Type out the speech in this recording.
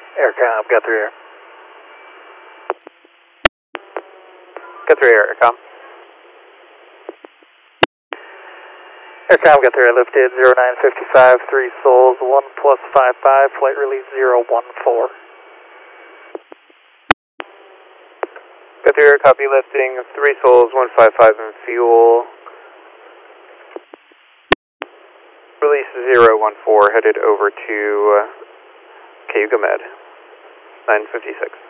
Aircom, got 3 air. Got 3 air, Aircom. Aircom, got 3 air, lifted 0955, 3 souls, 1 plus 55, flight release 014. Got 3 air, copy lifting 3 souls, 155 in fuel. Release 014, headed over to Cayuga Med, 956.